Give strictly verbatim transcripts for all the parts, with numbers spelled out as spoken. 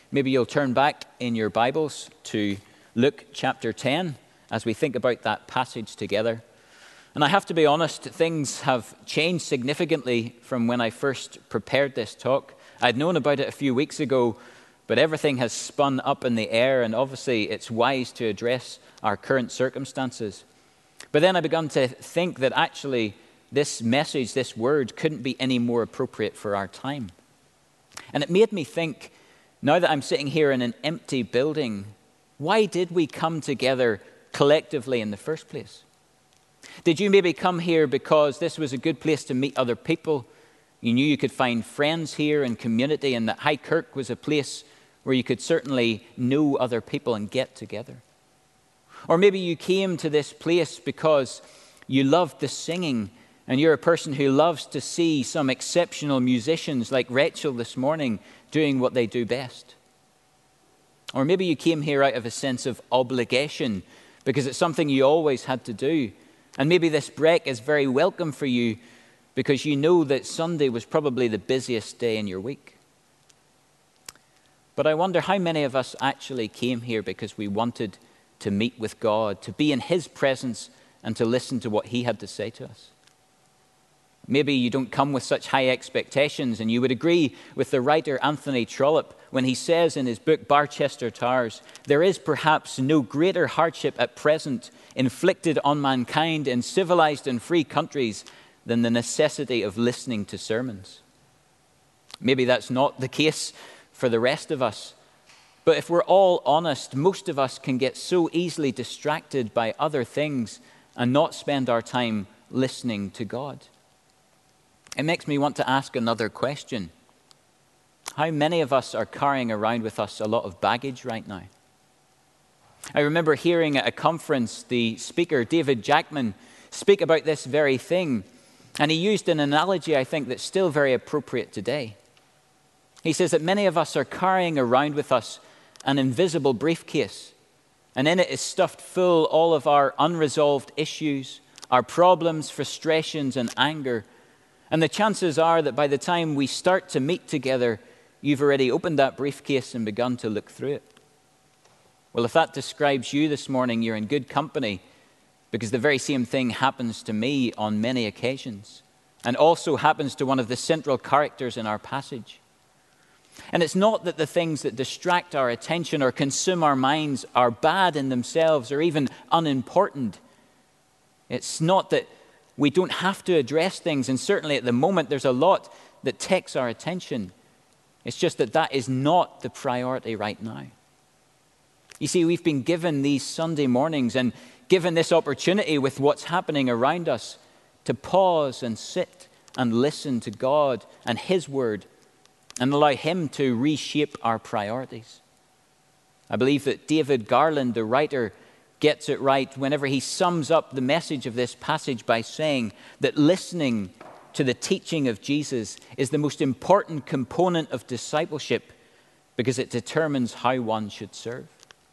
maybe you'll turn back in your Bibles to Luke chapter ten as we think about that passage together. And I have to be honest, things have changed significantly from when I first prepared this talk. I'd known about it a few weeks ago, but everything has spun up in the air, and obviously it's wise to address our current circumstances. But then I began to think that actually this message, this word, couldn't be any more appropriate for our time. And it made me think, now that I'm sitting here in an empty building, why did we come together collectively in the first place? Did you maybe come here because this was a good place to meet other people? You knew you could find friends here and community, and that High Kirk was a place where you could certainly know other people and get together. Or maybe you came to this place because you loved the singing, and you're a person who loves to see some exceptional musicians like Rachel this morning doing what they do best. Or maybe you came here out of a sense of obligation because it's something you always had to do. And maybe this break is very welcome for you because you know that Sunday was probably the busiest day in your week. But I wonder how many of us actually came here because we wanted to meet with God, to be in His presence and to listen to what He had to say to us. Maybe you don't come with such high expectations, and you would agree with the writer Anthony Trollope when he says in his book Barchester Towers, there is perhaps no greater hardship at present inflicted on mankind in civilized and free countries than the necessity of listening to sermons. Maybe that's not the case for the rest of us, but if we're all honest, most of us can get so easily distracted by other things and not spend our time listening to God. It makes me want to ask another question. How many of us are carrying around with us a lot of baggage right now? I remember hearing at a conference the speaker, David Jackman, speak about this very thing, and he used an analogy, I think, that's still very appropriate today. He says that many of us are carrying around with us an invisible briefcase, and in it is stuffed full all of our unresolved issues, our problems, frustrations, and anger. And the chances are that by the time we start to meet together, you've already opened that briefcase and begun to look through it. Well, if that describes you this morning, you're in good company, because the very same thing happens to me on many occasions, and also happens to one of the central characters in our passage. And it's not that the things that distract our attention or consume our minds are bad in themselves or even unimportant. It's not that we don't have to address things, and certainly at the moment there's a lot that takes our attention. It's just that that is not the priority right now. You see, we've been given these Sunday mornings and given this opportunity with what's happening around us to pause and sit and listen to God and His Word and allow Him to reshape our priorities. I believe that David Garland, the writer, gets it right whenever he sums up the message of this passage by saying that listening to the teaching of Jesus is the most important component of discipleship because it determines how one should serve.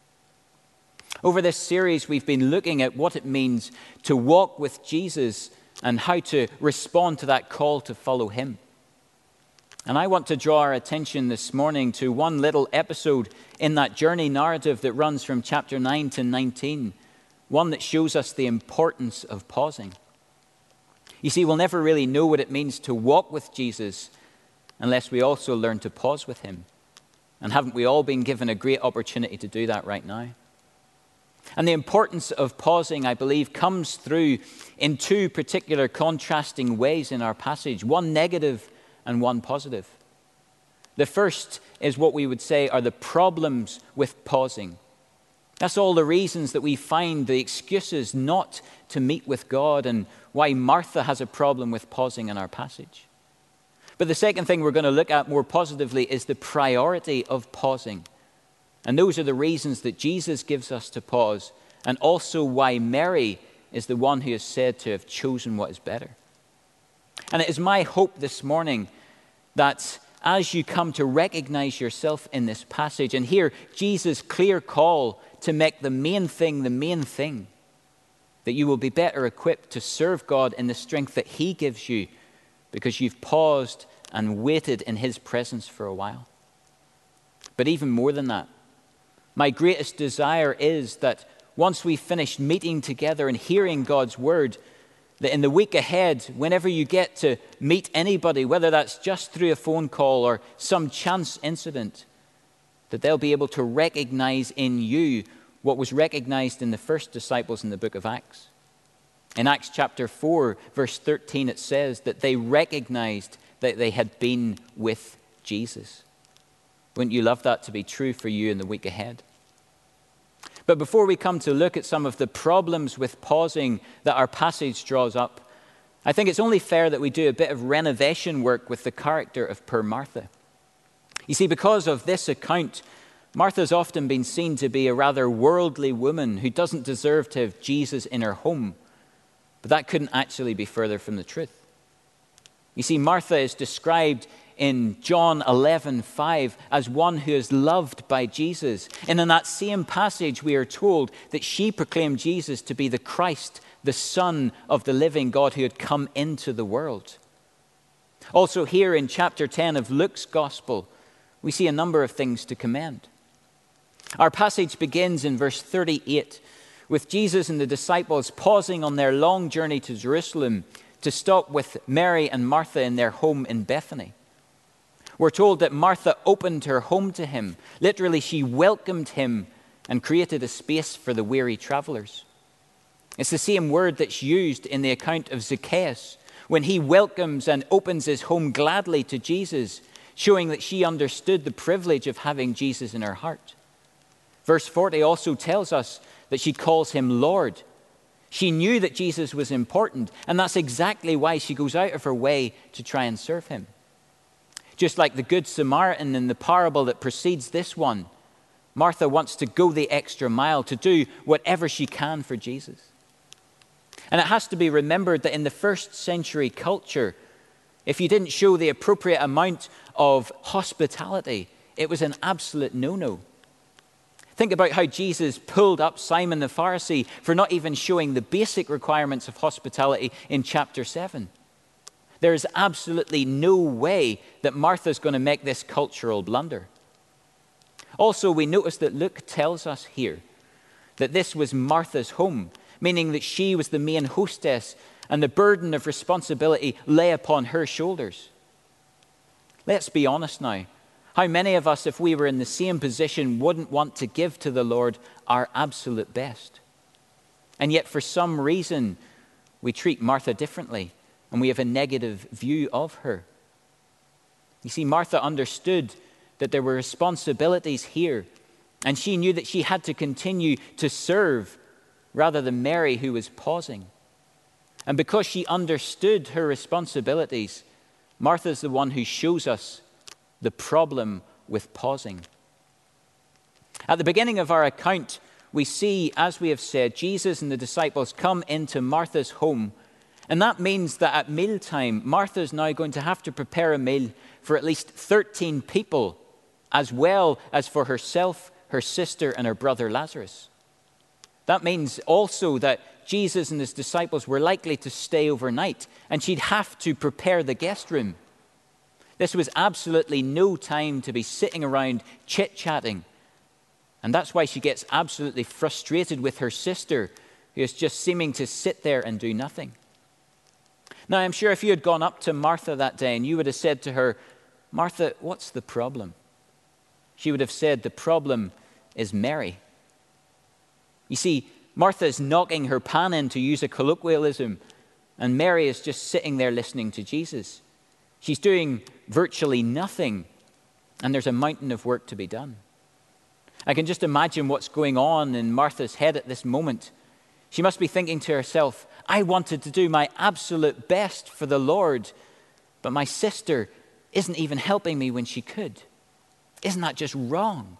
Over this series, we've been looking at what it means to walk with Jesus and how to respond to that call to follow Him. And I want to draw our attention this morning to one little episode in that journey narrative that runs from chapter nine to nineteen, one that shows us the importance of pausing. You see, we'll never really know what it means to walk with Jesus unless we also learn to pause with Him. And haven't we all been given a great opportunity to do that right now? And the importance of pausing, I believe, comes through in two particular contrasting ways in our passage, one negative and one positive. The first is what we would say are the problems with pausing. That's all the reasons that we find the excuses not to meet with God and why Martha has a problem with pausing in our passage. But the second thing we're going to look at more positively is the priority of pausing. And those are the reasons that Jesus gives us to pause, and also why Mary is the one who is said to have chosen what is better. And it is my hope this morning that as you come to recognize yourself in this passage and hear Jesus' clear call to make the main thing the main thing, that you will be better equipped to serve God in the strength that He gives you because you've paused and waited in His presence for a while. But even more than that, my greatest desire is that once we've finished meeting together and hearing God's word, that in the week ahead, whenever you get to meet anybody, whether that's just through a phone call or some chance incident, that they'll be able to recognize in you what was recognized in the first disciples in the book of Acts. In Acts chapter four, verse thirteen, it says that they recognized that they had been with Jesus. Wouldn't you love that to be true for you in the week ahead? But before we come to look at some of the problems with pausing that our passage draws up, I think it's only fair that we do a bit of renovation work with the character of poor Martha. You see, because of this account, Martha's often been seen to be a rather worldly woman who doesn't deserve to have Jesus in her home. But that couldn't actually be further from the truth. You see, Martha is described in John eleven five as one who is loved by Jesus. And in that same passage, we are told that she proclaimed Jesus to be the Christ, the Son of the living God who had come into the world. Also here in chapter ten of Luke's Gospel, we see a number of things to commend. Our passage begins in verse thirty-eight with Jesus and the disciples pausing on their long journey to Jerusalem to stop with Mary and Martha in their home in Bethany. We're told that Martha opened her home to him. Literally, she welcomed him and created a space for the weary travelers. It's the same word that's used in the account of Zacchaeus when he welcomes and opens his home gladly to Jesus, showing that she understood the privilege of having Jesus in her heart. Verse forty also tells us that she calls him Lord. She knew that Jesus was important, and that's exactly why she goes out of her way to try and serve him. Just like the Good Samaritan in the parable that precedes this one, Martha wants to go the extra mile to do whatever she can for Jesus. And it has to be remembered that in the first century culture, if you didn't show the appropriate amount of hospitality, it was an absolute no-no. Think about how Jesus pulled up Simon the Pharisee for not even showing the basic requirements of hospitality in chapter seven. There is absolutely no way that Martha's going to make this cultural blunder. Also, we notice that Luke tells us here that this was Martha's home, meaning that she was the main hostess and the burden of responsibility lay upon her shoulders. Let's be honest now. How many of us, if we were in the same position, wouldn't want to give to the Lord our absolute best? And yet, for some reason, we treat Martha differently, and we have a negative view of her. You see, Martha understood that there were responsibilities here, and she knew that she had to continue to serve rather than Mary, who was pausing. And because she understood her responsibilities, Martha's the one who shows us the problem with pausing. At the beginning of our account, we see, as we have said, Jesus and the disciples come into Martha's home. And that means that at mealtime, Martha's now going to have to prepare a meal for at least thirteen people, as well as for herself, her sister, and her brother Lazarus. That means also that Jesus and his disciples were likely to stay overnight, and she'd have to prepare the guest room. This was absolutely no time to be sitting around chit-chatting. And that's why she gets absolutely frustrated with her sister, who is just seeming to sit there and do nothing. Now, I'm sure if you had gone up to Martha that day and you would have said to her, Martha, what's the problem? She would have said, the problem is Mary. You see, Martha is knocking her pan in, to use a colloquialism, and Mary is just sitting there listening to Jesus. She's doing virtually nothing, and there's a mountain of work to be done. I can just imagine what's going on in Martha's head at this moment. She must be thinking to herself, I wanted to do my absolute best for the Lord, but my sister isn't even helping me when she could. Isn't that just wrong?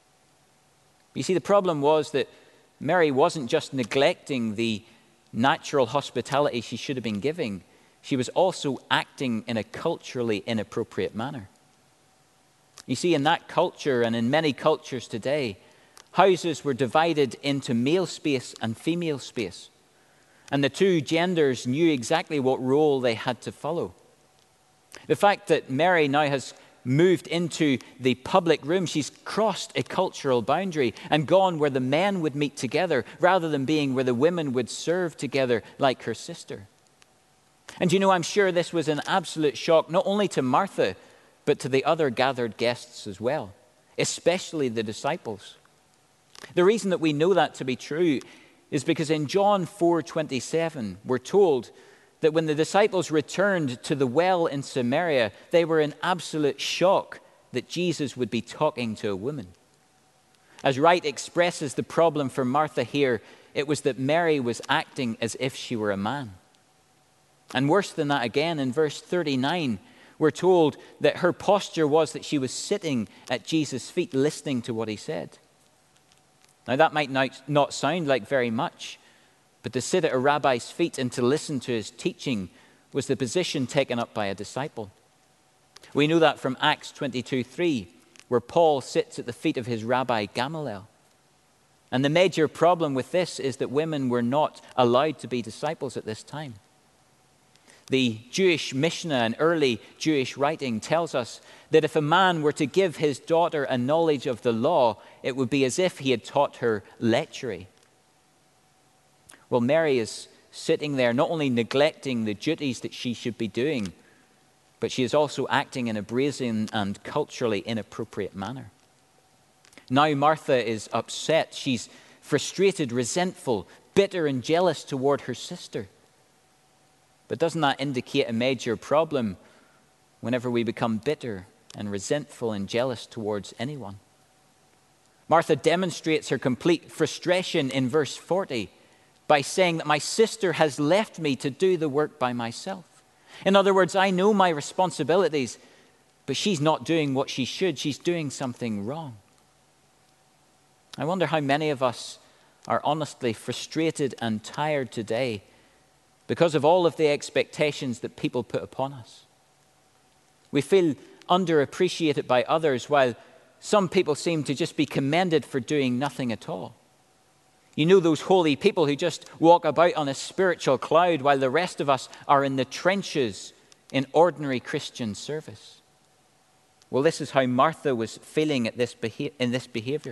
You see, the problem was that Mary wasn't just neglecting the natural hospitality she should have been giving. She was also acting in a culturally inappropriate manner. You see, in that culture and in many cultures today, houses were divided into male space and female space. And the two genders knew exactly what role they had to follow. The fact that Mary now has moved into the public room. She's crossed a cultural boundary and gone where the men would meet together rather than being where the women would serve together like her sister. And you know, I'm sure this was an absolute shock, not only to Martha, but to the other gathered guests as well, especially the disciples. The reason that we know that to be true is because in John four twenty-seven, we're told that when the disciples returned to the well in Samaria, they were in absolute shock that Jesus would be talking to a woman. As Wright expresses the problem for Martha here, it was that Mary was acting as if she were a man. And worse than that again, in verse thirty-nine, we're told that her posture was that she was sitting at Jesus' feet listening to what he said. Now that might not sound like very much, but to sit at a rabbi's feet and to listen to his teaching was the position taken up by a disciple. We know that from Acts twenty-two three, where Paul sits at the feet of his rabbi Gamaliel. And the major problem with this is that women were not allowed to be disciples at this time. The Jewish Mishnah and early Jewish writing tells us that if a man were to give his daughter a knowledge of the law, it would be as if he had taught her lechery. Well, Mary is sitting there not only neglecting the duties that she should be doing, but she is also acting in a brazen and culturally inappropriate manner. Now Martha is upset. She's frustrated, resentful, bitter and jealous toward her sister. But doesn't that indicate a major problem whenever we become bitter and resentful and jealous towards anyone? Martha demonstrates her complete frustration in verse forty by saying that my sister has left me to do the work by myself. In other words, I know my responsibilities, but she's not doing what she should. She's doing something wrong. I wonder how many of us are honestly frustrated and tired today because of all of the expectations that people put upon us. We feel underappreciated by others, while some people seem to just be commended for doing nothing at all. You know those holy people who just walk about on a spiritual cloud while the rest of us are in the trenches in ordinary Christian service. Well, this is how Martha was feeling at this beha- in this behavior.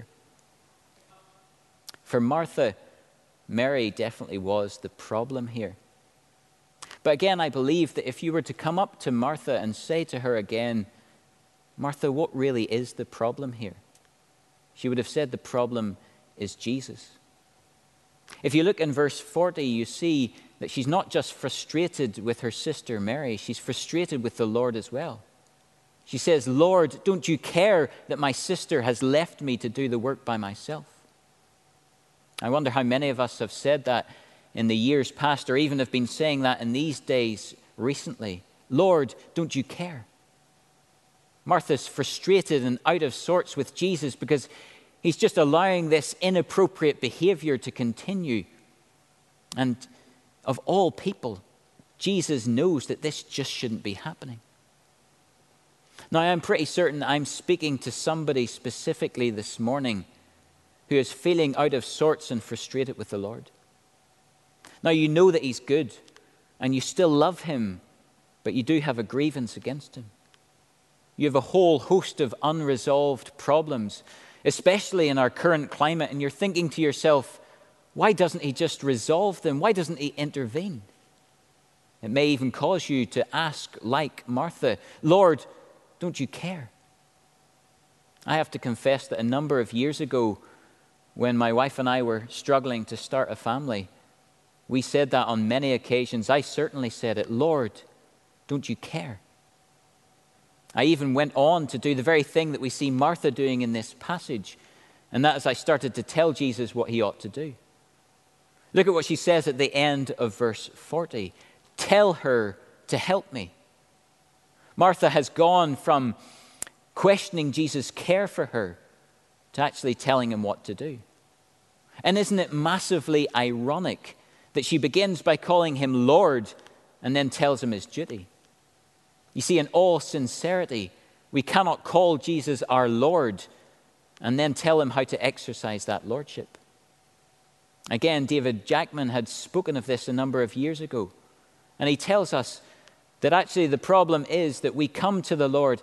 For Martha, Mary definitely was the problem here. But again, I believe that if you were to come up to Martha and say to her again, Martha, what really is the problem here? She would have said the problem is Jesus. If you look in verse forty, you see that she's not just frustrated with her sister Mary, she's frustrated with the Lord as well. She says, Lord, don't you care that my sister has left me to do the work by myself? I wonder how many of us have said that in the years past, or even have been saying that in these days recently. Lord, don't you care? Martha's frustrated and out of sorts with Jesus because he's just allowing this inappropriate behavior to continue. And of all people, Jesus knows that this just shouldn't be happening. Now, I'm pretty certain I'm speaking to somebody specifically this morning who is feeling out of sorts and frustrated with the Lord. Now, you know that he's good and you still love him, but you do have a grievance against him. You have a whole host of unresolved problems, especially in our current climate, and you're thinking to yourself, why doesn't he just resolve them? Why doesn't he intervene? It may even cause you to ask, like Martha, Lord, don't you care? I have to confess that a number of years ago, when my wife and I were struggling to start a family, we said that on many occasions. I certainly said it, Lord, don't you care? I even went on to do the very thing that we see Martha doing in this passage, and that is I started to tell Jesus what he ought to do. Look at what she says at the end of verse forty. Tell her to help me. Martha has gone from questioning Jesus' care for her to actually telling him what to do. And isn't it massively ironic that she begins by calling him Lord and then tells him his duty? You see, in all sincerity, we cannot call Jesus our Lord and then tell him how to exercise that lordship. Again, David Jackman had spoken of this a number of years ago, and he tells us that actually the problem is that we come to the Lord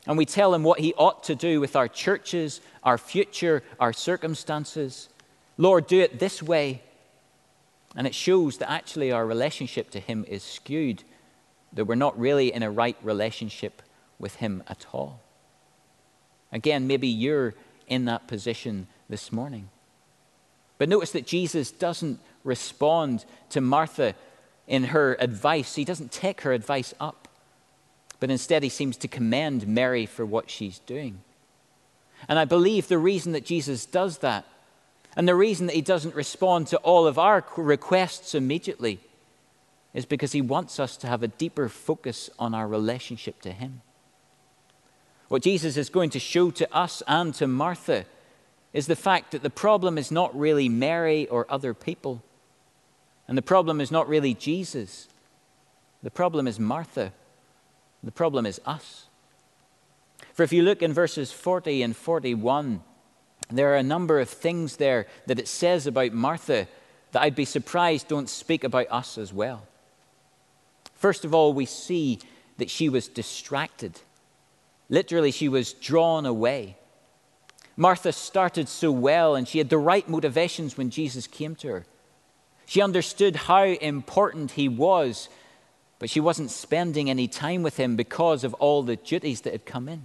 And we tell him what he ought to do with our churches, our future, our circumstances. Lord, do it this way. And it shows that actually our relationship to him is skewed, that we're not really in a right relationship with him at all. Again, maybe you're in that position this morning. But notice that Jesus doesn't respond to Martha in her advice. He doesn't take her advice up, but instead he seems to commend Mary for what she's doing. And I believe the reason that Jesus does that, and the reason that he doesn't respond to all of our requests immediately, is because he wants us to have a deeper focus on our relationship to him. What Jesus is going to show to us and to Martha is the fact that the problem is not really Mary or other people. And the problem is not really Jesus. The problem is Martha. The problem is us. For if you look in verses forty and forty-one, there are a number of things there that it says about Martha that I'd be surprised don't speak about us as well. First of all, we see that she was distracted. Literally, she was drawn away. Martha started so well, and she had the right motivations when Jesus came to her. She understood how important he was, but she wasn't spending any time with him because of all the duties that had come in.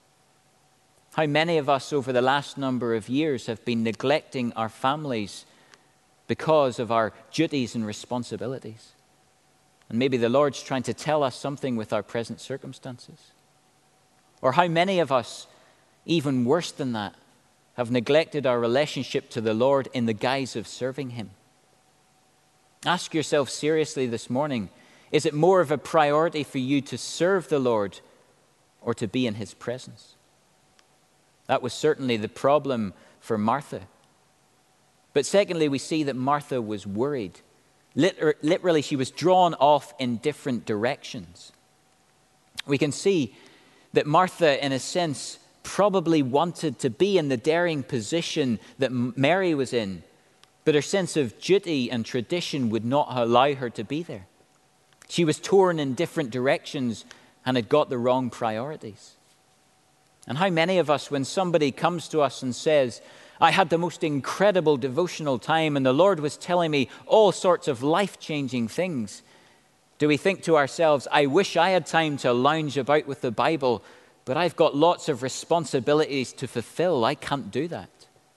How many of us over the last number of years have been neglecting our families because of our duties and responsibilities? And maybe the Lord's trying to tell us something with our present circumstances. Or how many of us, even worse than that, have neglected our relationship to the Lord in the guise of serving him? Ask yourself seriously this morning, is it more of a priority for you to serve the Lord or to be in his presence? That was certainly the problem for Martha. But secondly, we see that Martha was worried. Liter- literally, she was drawn off in different directions. We can see that Martha, in a sense, probably wanted to be in the daring position that Mary was in, but her sense of duty and tradition would not allow her to be there. She was torn in different directions and had got the wrong priorities. And how many of us, when somebody comes to us and says, I had the most incredible devotional time and the Lord was telling me all sorts of life-changing things, do we think to ourselves, I wish I had time to lounge about with the Bible, but I've got lots of responsibilities to fulfill. I can't do that.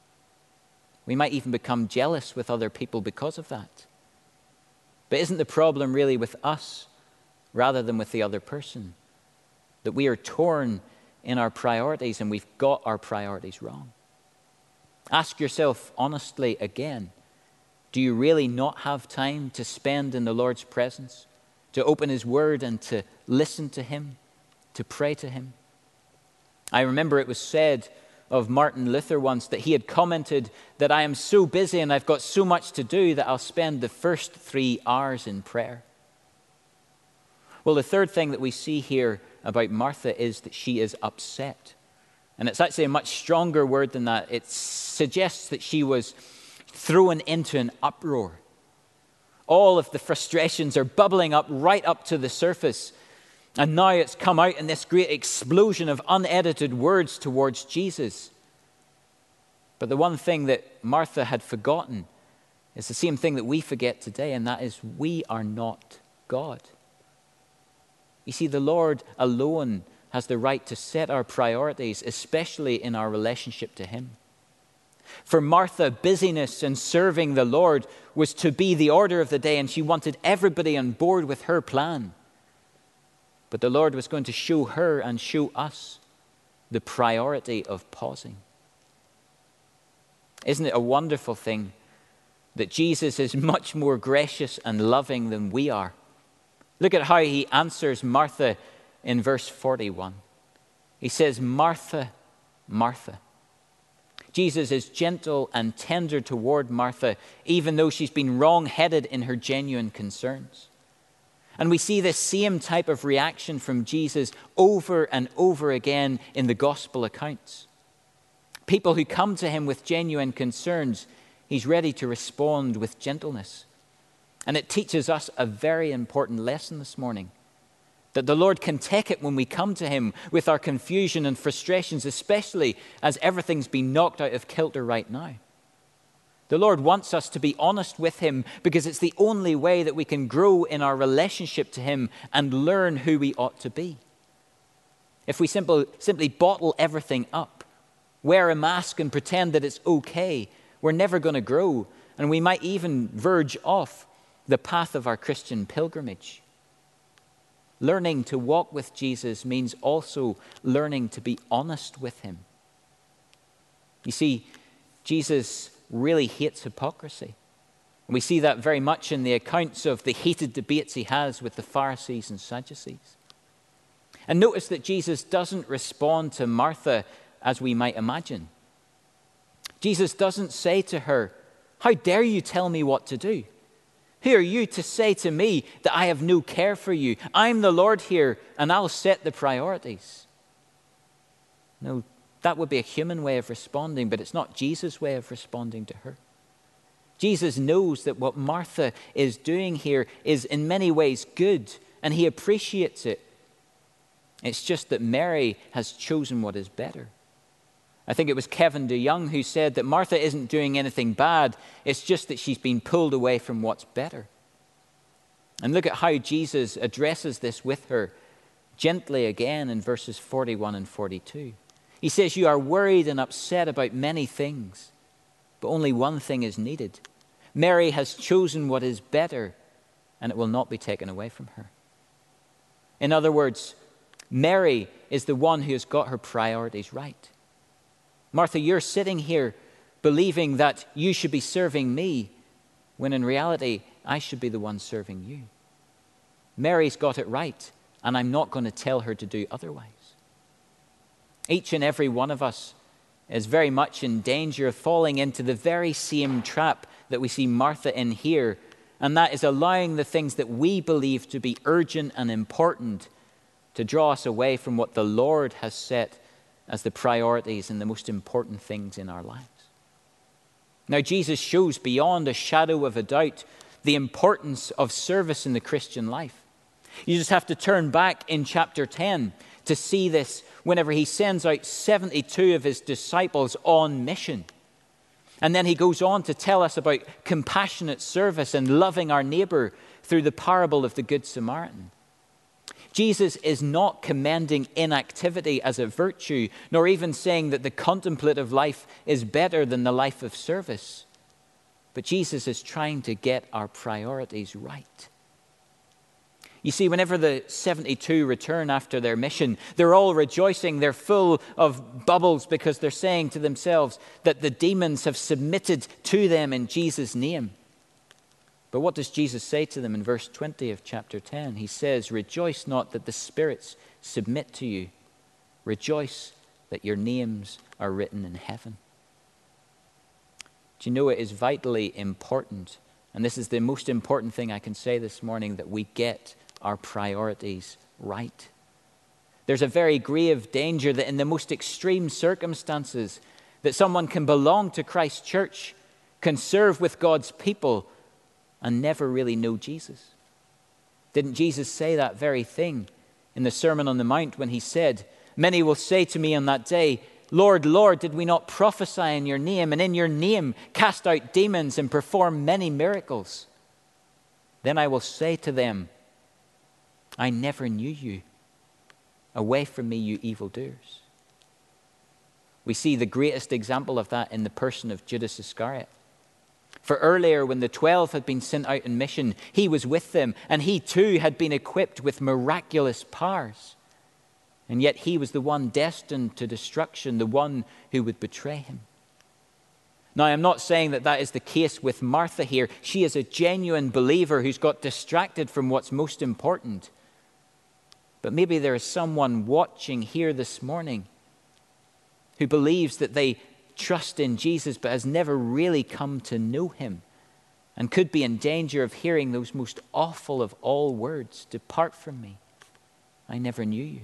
We might even become jealous with other people because of that. But isn't the problem really with us rather than with the other person? That we are torn in our priorities and we've got our priorities wrong. Ask yourself honestly again, do you really not have time to spend in the Lord's presence, to open his word and to listen to him, to pray to him? I remember it was said of Martin Luther once that he had commented that I am so busy and I've got so much to do that I'll spend the first three hours in prayer. Well, the third thing that we see here about Martha is that she is upset. And it's actually a much stronger word than that. It suggests that she was thrown into an uproar. All of the frustrations are bubbling up right up to the surface. And now it's come out in this great explosion of unedited words towards Jesus. But the one thing that Martha had forgotten is the same thing that we forget today, and that is we are not God. You see, the Lord alone has the right to set our priorities, especially in our relationship to him. For Martha, busyness and serving the Lord was to be the order of the day, and she wanted everybody on board with her plan. But the Lord was going to show her and show us the priority of pausing. Isn't it a wonderful thing that Jesus is much more gracious and loving than we are? Look at how he answers Martha in verse forty-one. He says, Martha, Martha. Jesus is gentle and tender toward Martha, even though she's been wrong-headed in her genuine concerns. And we see this same type of reaction from Jesus over and over again in the gospel accounts. People who come to him with genuine concerns, he's ready to respond with gentleness. And it teaches us a very important lesson this morning. That the Lord can take it when we come to him with our confusion and frustrations, especially as everything's been knocked out of kilter right now. The Lord wants us to be honest with him because it's the only way that we can grow in our relationship to him and learn who we ought to be. If we simply, simply bottle everything up, wear a mask and pretend that it's okay, we're never going to grow, and we might even verge off the path of our Christian pilgrimage. Learning to walk with Jesus means also learning to be honest with him. You see, Jesus really hates hypocrisy. We see that very much in the accounts of the heated debates he has with the Pharisees and Sadducees. And notice that Jesus doesn't respond to Martha as we might imagine. Jesus doesn't say to her, "How dare you tell me what to do? Who are you to say to me that I have no care for you? I'm the Lord here, and I'll set the priorities." No, that would be a human way of responding, but it's not Jesus' way of responding to her. Jesus knows that what Martha is doing here is in many ways good, and he appreciates it. It's just that Mary has chosen what is better. I think it was Kevin DeYoung who said that Martha isn't doing anything bad. It's just that she's been pulled away from what's better. And look at how Jesus addresses this with her gently again in verses forty-one and forty-two. He says, "You are worried and upset about many things, but only one thing is needed. Mary has chosen what is better, and it will not be taken away from her." In other words, Mary is the one who has got her priorities right. Martha, you're sitting here believing that you should be serving me, when in reality, I should be the one serving you. Mary's got it right, and I'm not going to tell her to do otherwise. Each and every one of us is very much in danger of falling into the very same trap that we see Martha in here, and that is allowing the things that we believe to be urgent and important to draw us away from what the Lord has set as the priorities and the most important things in our lives. Now, Jesus shows beyond a shadow of a doubt the importance of service in the Christian life. You just have to turn back in chapter ten to see this whenever he sends out seventy-two of his disciples on mission. And then he goes on to tell us about compassionate service and loving our neighbor through the parable of the Good Samaritan. Jesus is not commending inactivity as a virtue, nor even saying that the contemplative life is better than the life of service. But Jesus is trying to get our priorities right. You see, whenever the seventy-two return after their mission, they're all rejoicing. They're full of bubbles because they're saying to themselves that the demons have submitted to them in Jesus' name. But what does Jesus say to them in verse twenty of chapter ten? He says, "Rejoice not that the spirits submit to you. Rejoice that your names are written in heaven." Do you know it is vitally important, and this is the most important thing I can say this morning, that we get our priorities right. There's a very grave danger that in the most extreme circumstances that someone can belong to Christ's church, can serve with God's people, and never really know Jesus. Didn't Jesus say that very thing in the Sermon on the Mount when he said, "Many will say to me on that day, 'Lord, Lord, did we not prophesy in your name, and in your name cast out demons and perform many miracles?' Then I will say to them, 'I never knew you. Away from me, you evildoers.'" We see the greatest example of that in the person of Judas Iscariot. For earlier, when the twelve had been sent out on mission, he was with them, and he too had been equipped with miraculous powers. And yet he was the one destined to destruction, the one who would betray him. Now, I'm not saying that that is the case with Martha here. She is a genuine believer who's got distracted from what's most important. But maybe there is someone watching here this morning who believes that they trust in Jesus but has never really come to know him and could be in danger of hearing those most awful of all words, "Depart from me, I never knew you."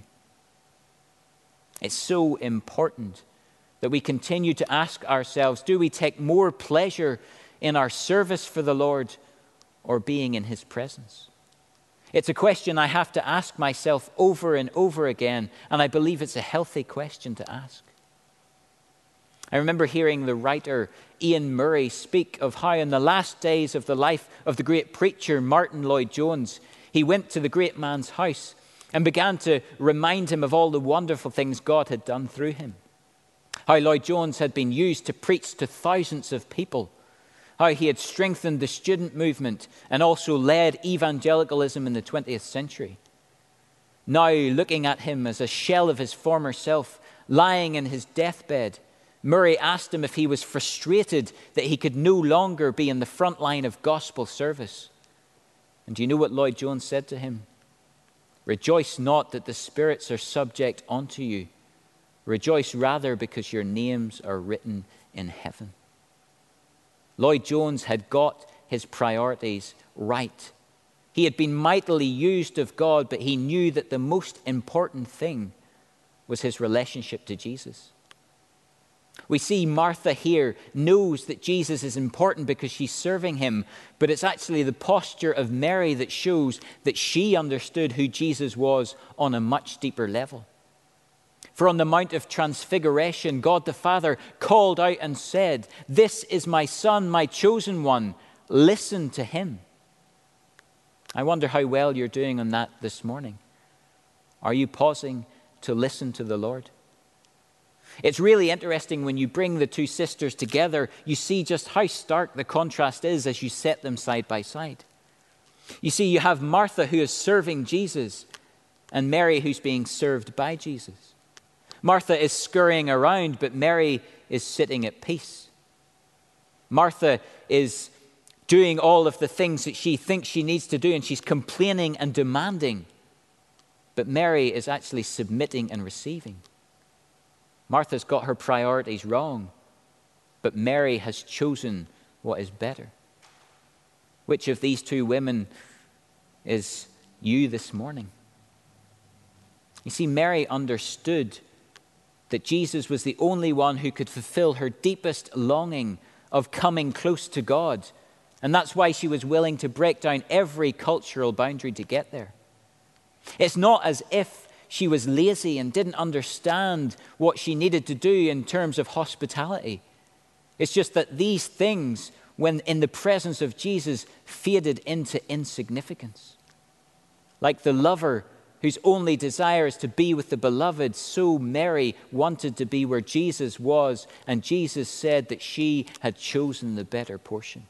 It's so important that we continue to ask ourselves, do we take more pleasure in our service for the Lord or being in his presence? It's a question I have to ask myself over and over again, and I believe it's a healthy question to ask. I remember hearing the writer Ian Murray speak of how in the last days of the life of the great preacher Martin Lloyd-Jones, he went to the great man's house and began to remind him of all the wonderful things God had done through him. How Lloyd-Jones had been used to preach to thousands of people. How he had strengthened the student movement and also led evangelicalism in the twentieth century. Now, looking at him as a shell of his former self, lying in his deathbed, Murray asked him if he was frustrated that he could no longer be in the front line of gospel service. And do you know what Lloyd-Jones said to him? Rejoice not that the spirits are subject unto you. Rejoice rather because your names are written in heaven. Lloyd-Jones had got his priorities right. He had been mightily used of God, but he knew that the most important thing was his relationship to Jesus. We see Martha here knows that Jesus is important because she's serving him, but it's actually the posture of Mary that shows that she understood who Jesus was on a much deeper level. For on the Mount of Transfiguration, God the Father called out and said, "This is my Son, my chosen one. Listen to him." I wonder how well you're doing on that this morning. Are you pausing to listen to the Lord? It's really interesting when you bring the two sisters together, you see just how stark the contrast is as you set them side by side. You see, you have Martha who is serving Jesus and Mary who's being served by Jesus. Martha is scurrying around, but Mary is sitting at peace. Martha is doing all of the things that she thinks she needs to do, and she's complaining and demanding. But Mary is actually submitting and receiving. Martha's got her priorities wrong, but Mary has chosen what is better. Which of these two women is you this morning? You see, Mary understood that Jesus was the only one who could fulfill her deepest longing of coming close to God. And that's why she was willing to break down every cultural boundary to get there. It's not as if she was lazy and didn't understand what she needed to do in terms of hospitality. It's just that these things, when in the presence of Jesus, faded into insignificance. Like the lover whose only desire is to be with the beloved, so Mary wanted to be where Jesus was, and Jesus said that she had chosen the better portion.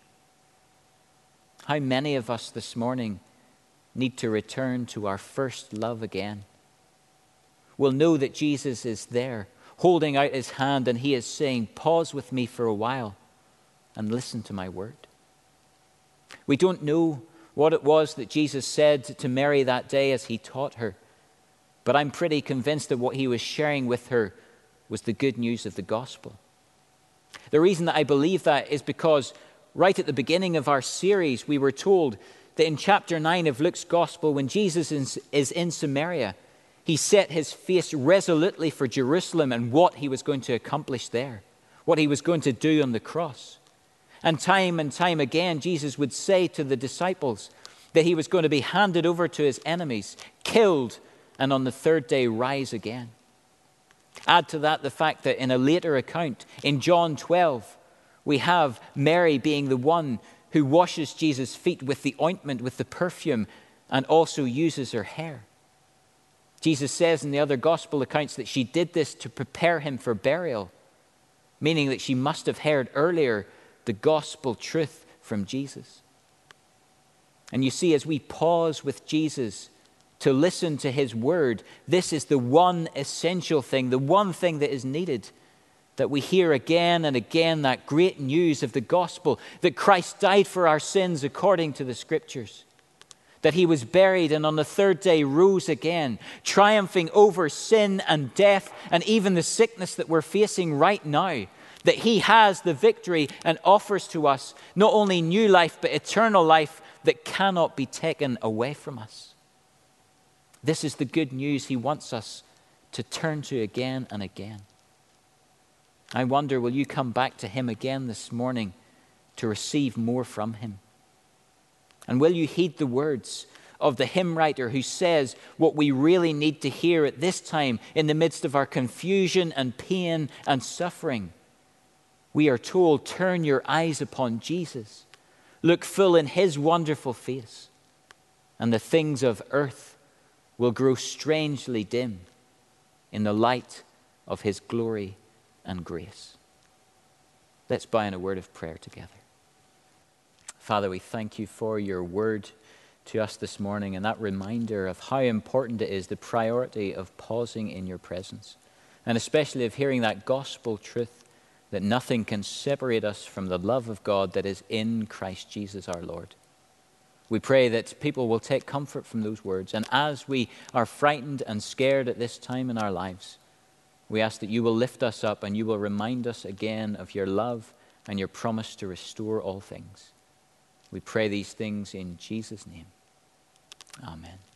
How many of us this morning need to return to our first love again? We'll know that Jesus is there, holding out his hand, and he is saying, pause with me for a while and listen to my word. We don't know what it was that Jesus said to Mary that day as he taught her, but I'm pretty convinced that what he was sharing with her was the good news of the gospel. The reason that I believe that is because right at the beginning of our series, we were told that in chapter nine of Luke's gospel, when Jesus is in Samaria, he set his face resolutely for Jerusalem and what he was going to accomplish there, what he was going to do on the cross. And time and time again, Jesus would say to the disciples that he was going to be handed over to his enemies, killed, and on the third day rise again. Add to that the fact that in a later account, in John twelve, we have Mary being the one who washes Jesus' feet with the ointment, with the perfume, and also uses her hair. Jesus says in the other gospel accounts that she did this to prepare him for burial, meaning that she must have heard earlier the gospel truth from Jesus. And you see, as we pause with Jesus to listen to his word, this is the one essential thing, the one thing that is needed, that we hear again and again that great news of the gospel, that Christ died for our sins according to the scriptures, that he was buried and on the third day rose again, triumphing over sin and death and even the sickness that we're facing right now, that he has the victory and offers to us not only new life but eternal life that cannot be taken away from us. This is the good news he wants us to turn to again and again. I wonder, will you come back to him again this morning to receive more from him? And will you heed the words of the hymn writer who says what we really need to hear at this time in the midst of our confusion and pain and suffering. We are told, turn your eyes upon Jesus. Look full in his wonderful face, and the things of earth will grow strangely dim in the light of his glory and grace. Let's bow in a word of prayer together. Father, we thank you for your word to us this morning and that reminder of how important it is, the priority of pausing in your presence, and especially of hearing that gospel truth that nothing can separate us from the love of God that is in Christ Jesus our Lord. We pray that people will take comfort from those words, and as we are frightened and scared at this time in our lives, we ask that you will lift us up and you will remind us again of your love and your promise to restore all things. We pray these things in Jesus' name. Amen.